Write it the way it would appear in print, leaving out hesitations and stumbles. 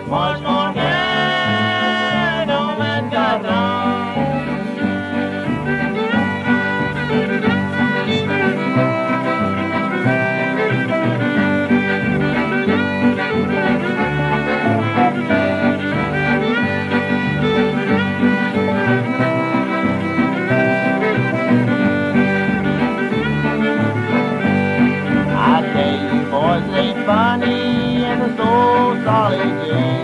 Much more can no man got done. I tell you boys, it ain't funny and it's so solid,